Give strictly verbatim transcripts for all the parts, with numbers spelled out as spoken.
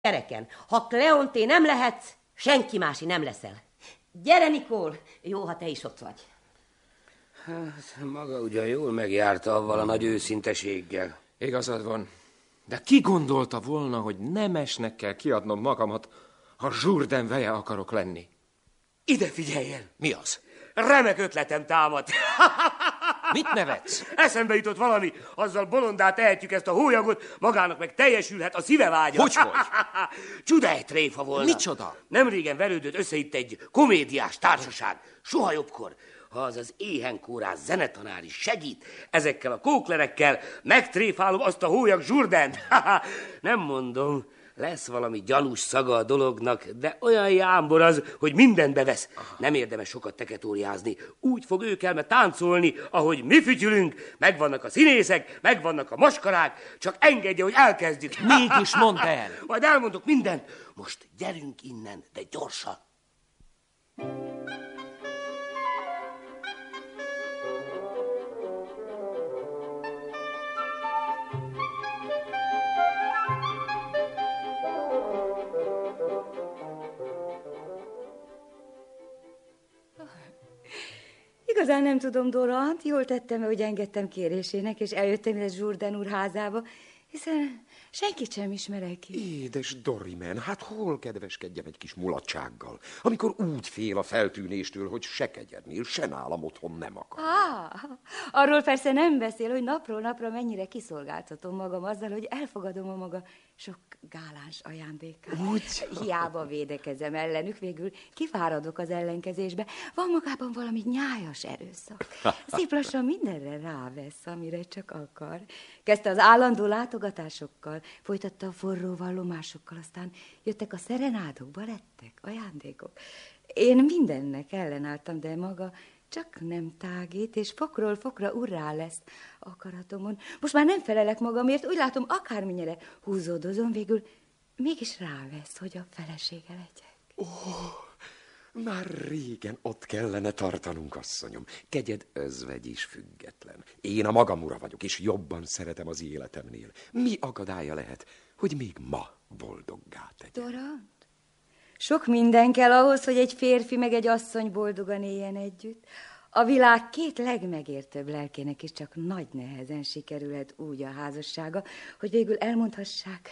Kereken. Ha Kleonté nem lehetsz, senki mási nem leszel. Gyere, Nikól, jó, ha te is ott vagy. Hát, maga ugyan jól megjárta avval a nagy őszinteséggel. Igazad van. De ki gondolta volna, hogy nemesnek kell kiadnom magamat, ha Jourdain veje akarok lenni? Ide figyelj el! Mi az? Remek ötletem támad. Mit nevetsz? Eszembe jutott valami, azzal bolondá tehetjük ezt a hólyagot, magának meg teljesülhet a szíve vágya. Hogyhogy? Csudáj tréfa volna. Micsoda? Nemrégen verődött össze itt egy komédiás társaság. Soha jobbkor, ha az az éhenkórás zenetanár is segít, ezekkel a kóklerekkel megtréfálom azt a hólyag Jourdaint. Nem mondom, lesz valami gyanús szaga a dolognak, de olyan jámbor az, hogy mindent bevesz. Aha. Nem érdemes sokat teketóriázni. Úgy fog ők elme táncolni, ahogy mi fütyülünk, megvannak a színészek, megvannak a maskarák, csak engedje, hogy elkezdjük. Mégis mondd el. Majd elmondok mindent. Most gyerünk innen, de gyorsan. Igazán nem tudom, Dora, jól tettem, hogy engedtem kérésének, és eljöttem ide Jourdain úr házába, hiszen senkit sem ismerek ki. Édes Dorimen, hát hol kedveskedjem egy kis mulatsággal, amikor úgy fél a feltűnéstől, hogy se kegyednél, se nálam otthon nem akar. Ah, arról persze nem beszél, hogy napról napra mennyire kiszolgáltatom magam azzal, hogy elfogadom a maga sok gáláns ajándékát. Úgy? Hiába védekezem ellenük, végül kifáradok az ellenkezésbe. Van magában valami nyájas erőszak. Szép lassan mindenre rávesz, amire csak akar. Kezdte az állandó látogatásokkal, folytatta a forró vallomásokkal, aztán jöttek a szerenádok, balettek, ajándékok. Én mindennek ellenálltam, de maga csak nem tágít, és fokról fokra urrá lesz akaratomon. Most már nem felelek magamért, úgy látom, akármennyire húzódozom, végül mégis rávesz, hogy a felesége legyek. Ó, már régen ott kellene tartanunk, asszonyom. Kegyed özvegy is független. Én a magam ura vagyok, és jobban szeretem az életemnél. Mi akadálya lehet, hogy még ma boldoggá tegyen? Dorant? Sok minden kell ahhoz, hogy egy férfi meg egy asszony boldogan éljen együtt. A világ két legmegértőbb lelkének is csak nagy nehezen sikerülhet úgy a házassága, hogy végül elmondhassák,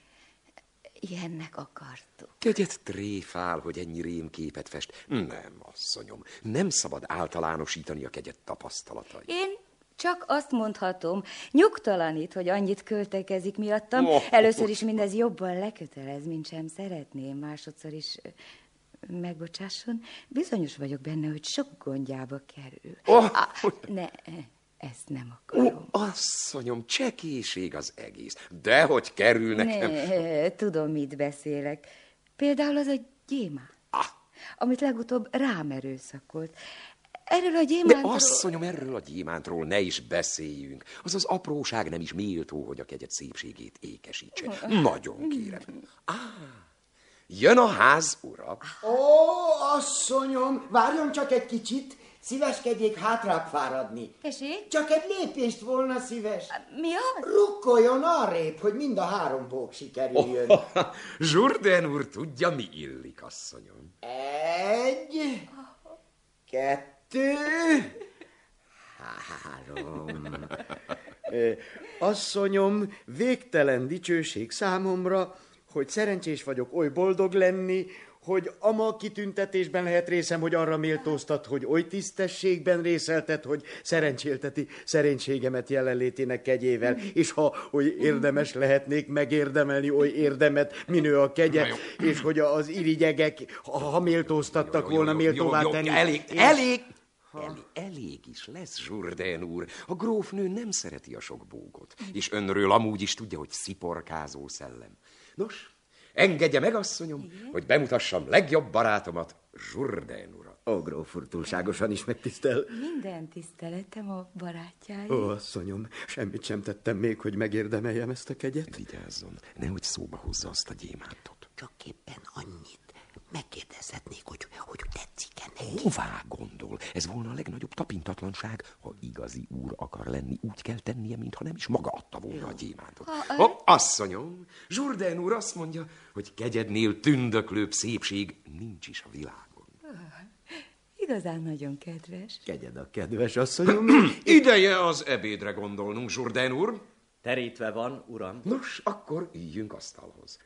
ilyennek akartuk. Kegyed tréfál, hogy ennyi rémképet fest. Nem, asszonyom, nem szabad általánosítani a kegyed tapasztalatai. Én csak azt mondhatom, nyugtalanít, hogy annyit költekezik miattam. Oh, Először is mindez jobban lekötelez, mint sem szeretném. Másodszor is, megbocsásson, bizonyos vagyok benne, hogy sok gondjába kerül. Oh. Ah, ne, ezt nem akarom. Ó, asszonyom, csekéség az egész. Dehogy kerül nekem. Ne, tudom, mit beszélek. Például az a gyémánt, Ah. amit legutóbb rám erőszakolt. Erről a De gyémántról... asszonyom, erről a gyémántról ne is beszéljünk. Az az apróság nem is méltó, hogy a kegyed szépségét ékesítse. Nagyon kérem. Á, jön a ház ura. Ó, asszonyom, várjon csak egy kicsit. Szíveskedjék hátrább fáradni. Tessék? Csak egy lépést volna szíves. Mi az? Rukkoljon arrébb, hogy mind a három pók sikerüljön. Oh, Jourdain úr tudja, mi illik, asszonyom. Egy, kettő, három. Ö, asszonyom, végtelen dicsőség számomra, hogy szerencsés vagyok oly boldog lenni, hogy ama kitüntetésben lehet részem, hogy arra méltóztat, hogy oly tisztességben részeltet, hogy szerencsélteti szerénységemet jelenlétének kegyével, és ha oly érdemes lehetnék megérdemelni oly érdemet, minő a kegye, és hogy az irigyegek, ha méltóztattak jó, jó, volna méltóvá jó, jó, tenni. Elég, és... elég! Elég, elég is lesz, Jourdain úr. A grófnő nem szereti a sok bógot, és önről amúgy is tudja, hogy sziporkázó szellem. Nos, engedje meg, asszonyom, igen? Hogy bemutassam legjobb barátomat, Jourdain urat. Ó, gróf úr, túlságosan is megtisztel. Minden tiszteletem a barátjáért. Ó, asszonyom, semmit sem tettem még, hogy megérdemeljem ezt a kegyet. Vigyázzon, nehogy szóba hozza azt a gyémántot. Csak éppen annyit, megkérdezhetnék, hogy, hogy tetszik-e neki. Hová gondol? Ez volna a legnagyobb tapintatlanság. Ha igazi úr akar lenni, úgy kell tennie, mintha nem is maga adta volna a gyémántot. Ó, oh, asszonyom, Jourdain úr azt mondja, hogy kegyednél tündöklőbb szépség nincs is a világon. Igazán nagyon kedves. Kegyed a kedves asszonyom. Ideje az ebédre gondolnunk, Jourdain úr. Terítve van, uram. Nos, akkor üljünk asztalhoz.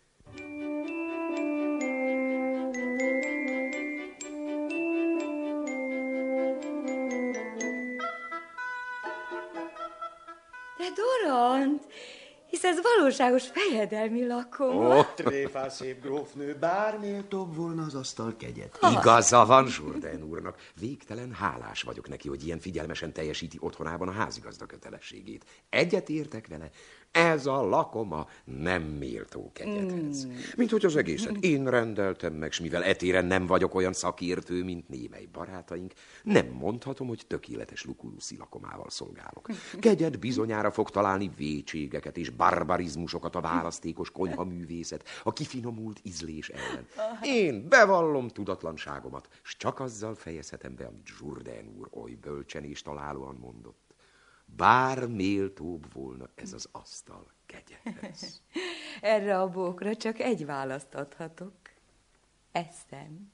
De Dorant, hisz ez valóságos fejedelmi lakoma. Ó, tréfál szép grófnő, bár méltóbb volna az asztal kegyet. Igaza van Jourdain úrnak. Végtelen hálás vagyok neki, hogy ilyen figyelmesen teljesíti otthonában a házigazda kötelességét. Egyet értek vele, ez a lakoma nem méltó kegyethez. Mm. Mint hogy az egészet én rendeltem meg, s mivel etéren nem vagyok olyan szakértő, mint némely barátaink, nem mondhatom, hogy tökéletes lukuluszi lakomával szolgálok. Kegyed bizonyára fog találni vétségeket és barbarizmusokat a választékos konyhaművészet, a kifinomult ízlés ellen. Én bevallom tudatlanságomat, s csak azzal fejezhetem be, amit Jourdain úr oly bölcsen és találóan mondott. Bár méltóbb volna ez az asztal kegyethez. Erre a bókra csak egy választ adhatok. Eszem.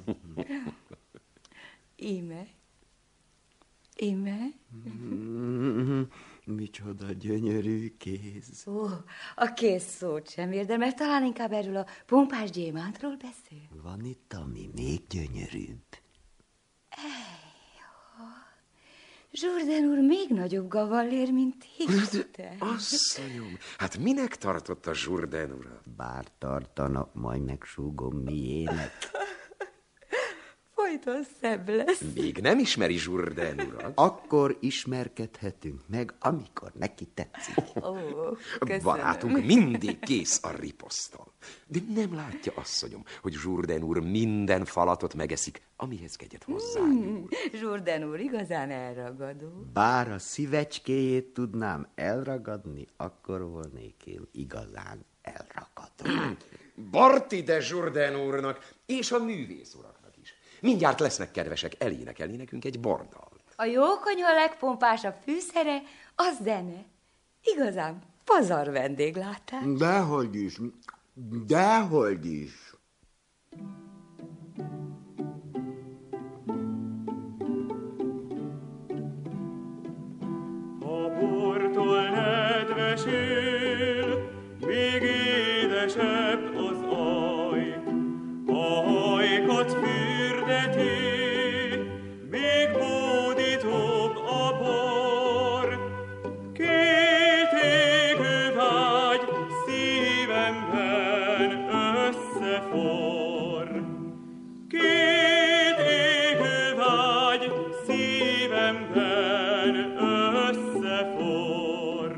Íme. Íme. Micsoda gyönyörű kéz. Ó, a kéz szót sem érdemel, talán inkább erről a pompás gyémántról beszél. Van itt, ami még gyönyörűbb. Jourdain úr még nagyobb gavallér, mint te. Asszonyom, hát minek tartotta Jourdain urat? Bár tartanak, majd megsúgom miének. Folyton szebb lesz. Még nem ismeri Jourdain urat? Akkor ismerkedhetünk meg, amikor neki tetszik. Ó, köszönöm. Barátunk mindig kész a riposzttal. De nem látja, asszonyom, hogy Jourdain úr minden falatot megeszik, amihez kegyet hozzányúl. Jourdain úr igazán elragadó. Bár a szívecskéjét tudnám elragadni, akkor volnék én igazán elragadó. Barti de Jourdain úrnak és a művész uraknak is. Mindjárt lesznek kedvesek elénekelni nekünk egy bordalt. A jókonyha legpompásabb fűszere a zene. Igazán pazar vendéglátás. Dehogy is, dehogy is. A bortól nedves él, még édesebb az aj. A hajkat fürdeti, még hódítóbb a bor. Két égő vágy szívemben összeforr. Két égő vágy szívemben összeforr.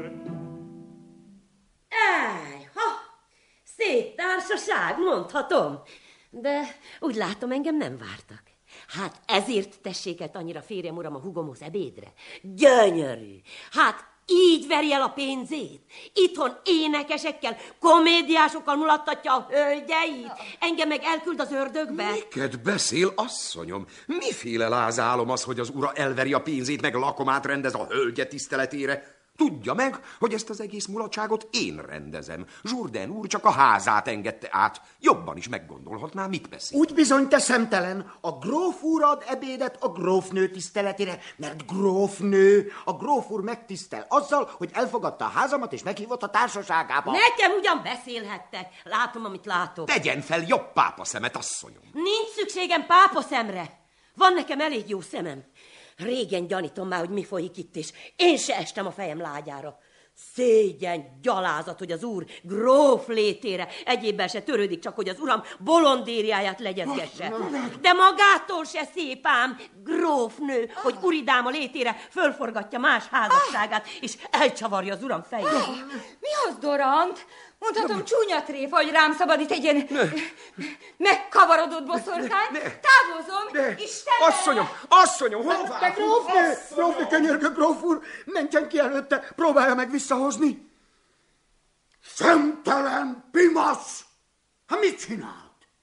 Áj, ha! Szép társaság, mondhatom. De úgy látom, engem nem vártak. Hát ezért tessék annyira férjem, uram, a hugomhoz ebédre. Gyönyörű! Hát így veri el a pénzét. Itthon énekesekkel, komédiásokkal mulattatja a hölgyeit. Engem meg elküld az ördögbe. Miket beszél, asszonyom? Miféle lázálom az, hogy az ura elveri a pénzét, meg lakomát rendez a hölgye tiszteletére? Tudja meg, hogy ezt az egész mulatságot én rendezem. Jourdain úr csak a házát engedte át. Jobban is meggondolhatná, mit beszél. Úgy bizony, te szemtelen, a gróf úr ad ebédet a grófnő tiszteletére, mert grófnő, a gróf úr megtisztel azzal, hogy elfogadta a házamat és meghívott a társaságába. Nekem ugyan beszélhettek. Látom, amit látok. Tegyen fel jobb pápa szemet, asszonyom. Nincs szükségem pápa szemre. Van nekem elég jó szemem. Régen gyanítom már, hogy mi folyik itt, és én se estem a fejem lágyára. Szégyen, gyalázat, hogy az úr gróf létére egyébben se törődik, csak hogy az uram bolondériáját legyezgesse. De magától se szép ám, grófnő, hogy uridáma létére fölforgatja más házasságát, és elcsavarja az uram fejét. Mi az, Dorant? Mondhatom, csúnya tréfa, hogy rám szabadít egy ilyen megkavarodott boszorkány. Távozom, Istenem! Asszonyom, asszonyom, hová? Te grófnő, grófnő, könyörgök, gróf úr, mentsen ki előtte, próbálja meg visszahozni. Szemtelen pimasz! Hát mit csinált?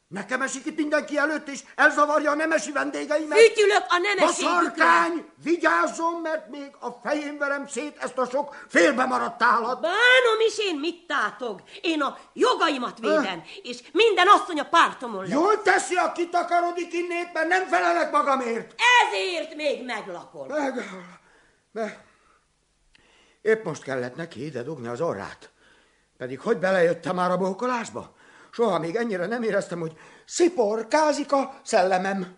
Nekem esik itt mindenki előtt, és elzavarja a nemesi vendégeimet. Fütyülök a nemességükre. Baszarkány, vigyázzon, mert még a fején verem szét ezt a sok félbe maradt állat. Bánom is én, mit tátog. Én a jogaimat védem, és minden asszony a pártomon lesz. Jól teszi, a kitakarodik innét, mert nem felelek magamért. Ezért még meglakol. Meg, meg. Épp most kellett neki ide dugni az orrát. Pedig hogy belejöttem már a bókolásba? Soha még ennyire nem éreztem, hogy sziporkázik a szellemem.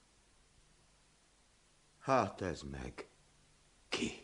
Hát ez meg. Ki?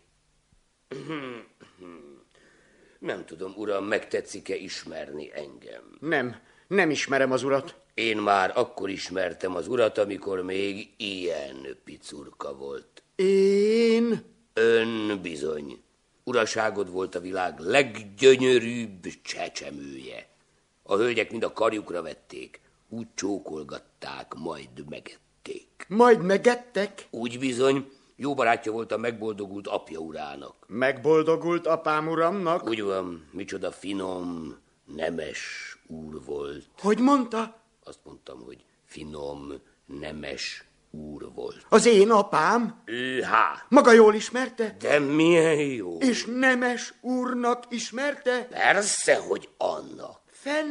Nem tudom, uram, megtetszik-e ismerni engem? Nem, nem ismerem az urat. Én már akkor ismertem az urat, amikor még ilyen picurka volt. Én? Ön bizony. Uraságod volt a világ leggyönyörűbb csecsemője. A hölgyek mind a karjukra vették, úgy csókolgatták, majd megették. Majd megettek? Úgy bizony, jó barátja volt a megboldogult apja urának. Megboldogult apám uramnak? Úgy van, micsoda finom, nemes úr volt. Hogy mondta? Azt mondtam, hogy finom, nemes úr volt. Az én apám? Ő, há. Maga jól ismerte? De milyen jó. És nemes úrnak ismerte? Persze, hogy annak. Fenn